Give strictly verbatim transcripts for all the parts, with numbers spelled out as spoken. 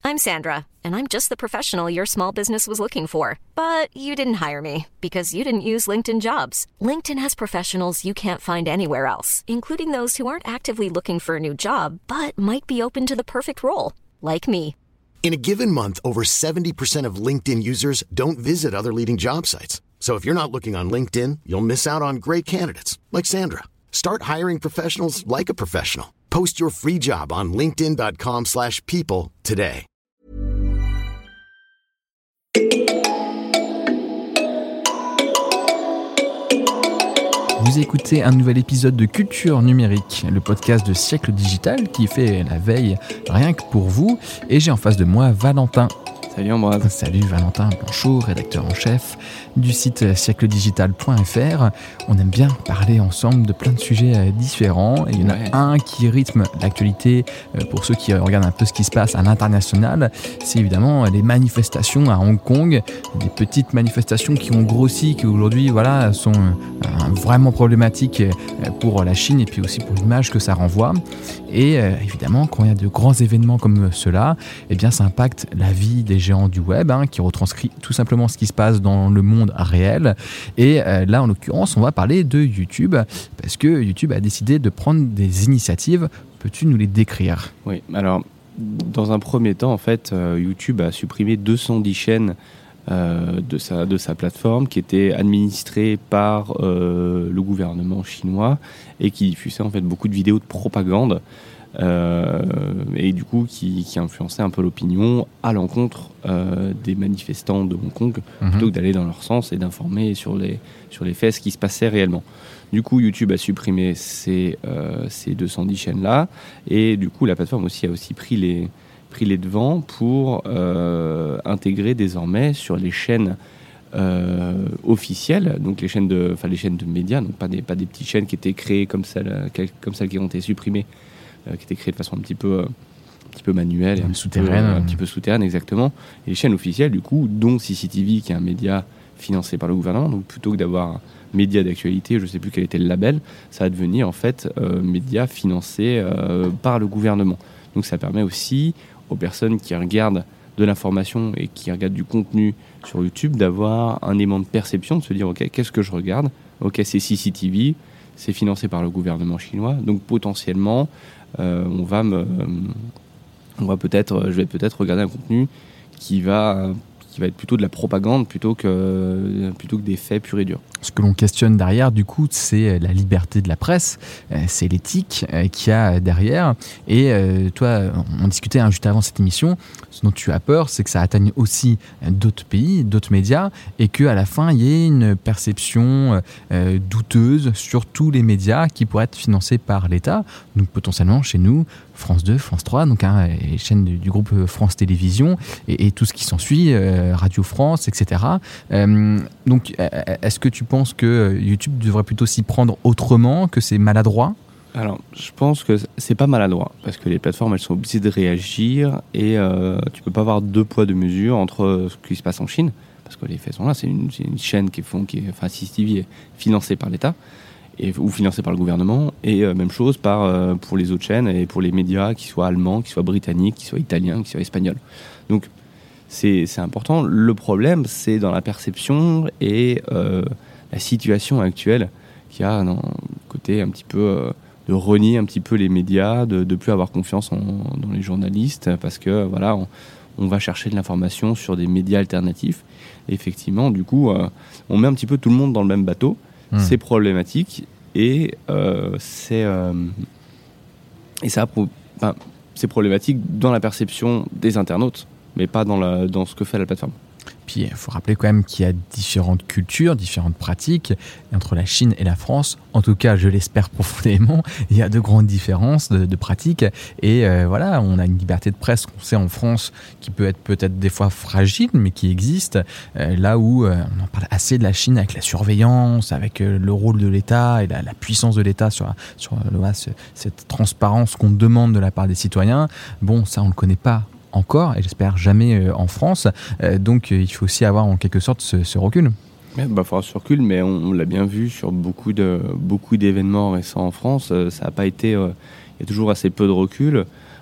I'm Sandra, and I'm just the professional your small business was looking for. But you didn't hire me because you didn't use LinkedIn Jobs. LinkedIn has professionals you can't find anywhere else, including those who aren't actively looking for a new job, but might be open to the perfect role, like me. In a given month, over seventy percent of LinkedIn users don't visit other leading job sites. So if you're not looking on LinkedIn, you'll miss out on great candidates like Sandra. Start hiring professionals like a professional. Post your free job on linkedin dot com slash people today. Vous écoutez un nouvel épisode de Culture Numérique, le podcast de Siècle Digital qui fait la veille rien que pour vous. Et j'ai en face de moi Valentin. Salut Ambroise. Salut Valentin Blanchot, rédacteur en chef du site siècle digital point f r. On aime bien parler ensemble de plein de sujets différents. Et il y en a ouais. un qui rythme l'actualité pour ceux qui regardent un peu ce qui se passe à l'international. C'est évidemment les manifestations à Hong Kong. Des petites manifestations qui ont grossi, qui aujourd'hui voilà, sont vraiment problématiques pour la Chine et puis aussi pour l'image que ça renvoie. Et évidemment, quand il y a de grands événements comme ceux-là, eh bien, ça impacte la vie des géants du web, hein, qui retranscrit tout simplement ce qui se passe dans le monde réel. Et euh, là, en l'occurrence, on va parler de YouTube, parce que YouTube a décidé de prendre des initiatives. Peux-tu nous les décrire ? Oui, alors, dans un premier temps, en fait, euh, YouTube a supprimé deux cent dix chaînes euh, de, sa, de sa plateforme qui étaient administrées par euh, le gouvernement chinois et qui diffusaient en fait beaucoup de vidéos de propagande. Euh, et du coup qui, qui influençait un peu l'opinion à l'encontre euh, des manifestants de Hong Kong, mmh. plutôt que d'aller dans leur sens et d'informer sur les, sur les faits, ce qui se passait réellement. Du coup, YouTube a supprimé ces, euh, ces deux cent dix chaînes-là, et du coup, la plateforme aussi a aussi pris les, pris les devants pour euh, intégrer désormais sur les chaînes Euh, officielles, donc les chaînes de, enfin les chaînes de médias, donc pas des pas des petites chaînes qui étaient créées comme celles comme celles qui ont été supprimées, euh, qui étaient créées de façon un petit peu euh, un petit peu manuelle et un souterraine, peu, euh, un petit peu souterraine exactement. Et les chaînes officielles du coup, dont C C T V qui est un média financé par le gouvernement, donc plutôt que d'avoir un média d'actualité, je sais plus quel était le label, ça va devenir en fait euh, média financé euh, par le gouvernement. Donc ça permet aussi aux personnes qui regardent de l'information et qui regardent du contenu sur YouTube d'avoir un élément de perception, de se dire ok, qu'est-ce que je regarde ? Ok, c'est C C T V, c'est financé par le gouvernement chinois, donc potentiellement euh, on va me, on va peut-être, je vais peut-être regarder un contenu qui va qui va être plutôt de la propagande plutôt que plutôt que des faits purs et durs. Ce que l'on questionne derrière, du coup, c'est la liberté de la presse, c'est l'éthique qu'il y a derrière. Et toi, on discutait hein, juste avant cette émission, ce dont tu as peur, c'est que ça atteigne aussi d'autres pays, d'autres médias, et qu'à la fin, il y ait une perception euh, douteuse sur tous les médias qui pourraient être financés par l'État. Donc potentiellement, chez nous, France deux, France trois, donc hein, les chaînes du, du groupe France Télévisions, et, et tout ce qui s'ensuit, euh, Radio France, et cetera. Euh, donc, est-ce que tu penses que YouTube devrait plutôt s'y prendre autrement, que c'est maladroit ? Alors, je pense que c'est pas maladroit, parce que les plateformes, elles sont obligées de réagir, et euh, tu peux pas avoir deux poids, deux mesures entre ce qui se passe en Chine, parce que les faits sont là, c'est une, c'est une chaîne qui est, fond, qui est, enfin, C C T V est financée par l'État, et, ou financée par le gouvernement, et euh, même chose par, euh, pour les autres chaînes, et pour les médias, qu'ils soient allemands, qu'ils soient britanniques, qu'ils soient italiens, qu'ils soient espagnols. Donc, c'est, c'est important. Le problème, c'est dans la perception et euh, la situation actuelle qu'il y a dans le côté un petit peu... Euh, de renier un petit peu les médias, de ne plus avoir confiance en, dans les journalistes, parce que voilà, on, on va chercher de l'information sur des médias alternatifs. Et effectivement, du coup, euh, on met un petit peu tout le monde dans le même bateau. Mmh. C'est problématique et euh, c'est euh, et ça, enfin, c'est problématique dans la perception des internautes, mais pas dans la dans ce que fait la plateforme. Puis il faut rappeler quand même qu'il y a différentes cultures, différentes pratiques entre la Chine et la France. En tout cas, je l'espère profondément. Il y a de grandes différences de, de pratiques. Et euh, voilà, on a une liberté de presse qu'on sait en France qui peut être peut-être des fois fragile, mais qui existe. Euh, là où euh, on en parle assez de la Chine avec la surveillance, avec euh, le rôle de l'État et la, la puissance de l'État sur, sur euh, voilà, ce, cette transparence qu'on demande de la part des citoyens. Bon, ça, on ne le connaît pas encore, et j'espère jamais en France. Euh, donc, il faut aussi avoir en quelque sorte ce, ce recul. Il bah, faudra ce recul, mais on, on l'a bien vu sur beaucoup, de, beaucoup d'événements récents en France. Euh, ça n'a pas été... Euh, il y a toujours assez peu de recul.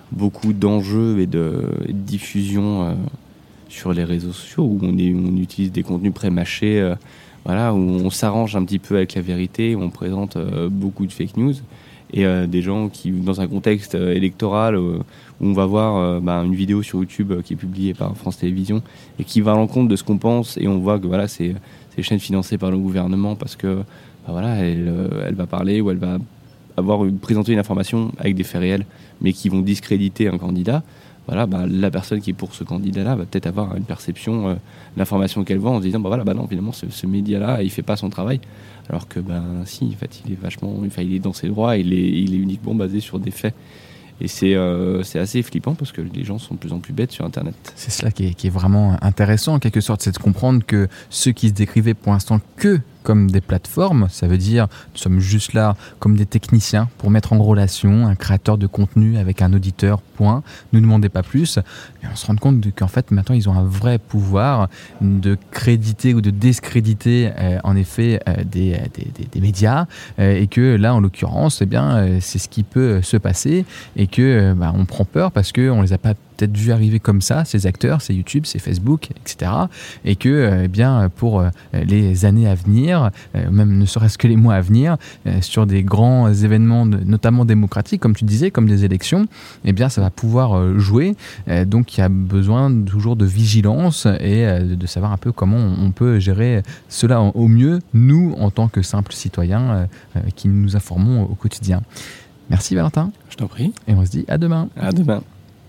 beaucoup d'enjeux et de, et de diffusion euh, sur les réseaux sociaux où on, est, on utilise des contenus pré-mâchés, euh, voilà, où on s'arrange un petit peu avec la vérité, où on présente euh, beaucoup de fake news. Et euh, des gens qui, dans un contexte euh, électoral, euh, où on va voir euh, bah, une vidéo sur YouTube euh, qui est publiée par France Télévisions et qui va à l'encontre de ce qu'on pense, et on voit que voilà, c'est, c'est des chaînes financées par le gouvernement parce que bah, voilà, elle, euh, elle va parler ou elle va avoir une, présenter une information avec des faits réels, mais qui vont discréditer un candidat. Voilà, bah, la personne qui est pour ce candidat-là va peut-être avoir une perception euh, de l'information qu'elle voit en se disant bah voilà, bah non, finalement ce, ce média-là il fait pas son travail. Alors que ben si, en fait, il est vachement, enfin, il est dans ses droits, il est, il est uniquement basé sur des faits. Et c'est, euh, c'est assez flippant parce que les gens sont de plus en plus bêtes sur Internet. C'est cela qui est, qui est vraiment intéressant en quelque sorte, c'est de comprendre que ceux qui se décrivaient pour l'instant que comme des plateformes, ça veut dire nous sommes juste là comme des techniciens pour mettre en relation un créateur de contenu avec un auditeur, point, ne demandez pas plus. Et on se rend compte de, qu'en fait maintenant ils ont un vrai pouvoir de créditer ou de discréditer euh, en effet euh, des, des, des, des médias euh, et que là en l'occurrence eh bien, euh, c'est ce qui peut se passer et que euh, bah, on prend peur parce qu'on les a pas peut-être vu arriver comme ça, ces acteurs, c'est YouTube, c'est Facebook, et cetera. Et que, euh, eh bien, pour euh, les années à venir, euh, même ne serait-ce que les mois à venir, euh, sur des grands événements, de, notamment démocratiques, comme tu disais, comme des élections, eh bien, ça va pouvoir euh, jouer. Euh, donc, il y a besoin toujours de vigilance et euh, de savoir un peu comment on, on peut gérer cela au mieux, nous, en tant que simples citoyens euh, euh, qui nous informons au quotidien. Merci Valentin. Je t'en prie. Et on se dit à demain. À demain.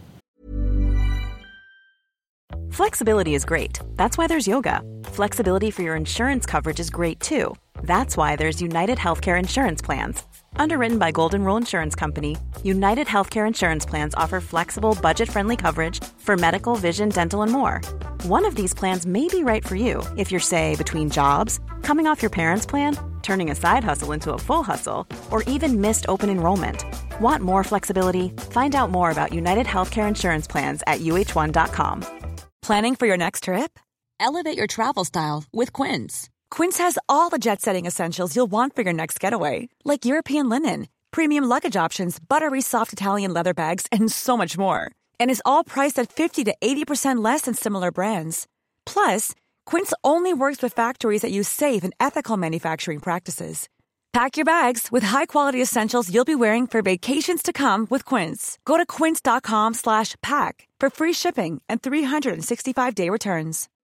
Flexibility is great. That's why there's yoga. Flexibility for your insurance coverage is great too. That's why there's United Healthcare Insurance Plans. Underwritten by Golden Rule Insurance Company, United Healthcare Insurance Plans offer flexible, budget-friendly coverage for medical, vision, dental, and more. One of these plans may be right for you if you're, say, between jobs, coming off your parents' plan, turning a side hustle into a full hustle, or even missed open enrollment. Want more flexibility? Find out more about United Healthcare Insurance Plans at U H one dot com. Planning for your next trip? Elevate your travel style with Quince. Quince has all the jet-setting essentials you'll want for your next getaway, like European linen, premium luggage options, buttery soft Italian leather bags, and so much more. And is all priced at fifty to eighty percent less than similar brands. Plus, Quince only works with factories that use safe and ethical manufacturing practices. Pack your bags with high-quality essentials you'll be wearing for vacations to come with Quince. Go to quince.com slash pack for free shipping and three sixty-five day returns.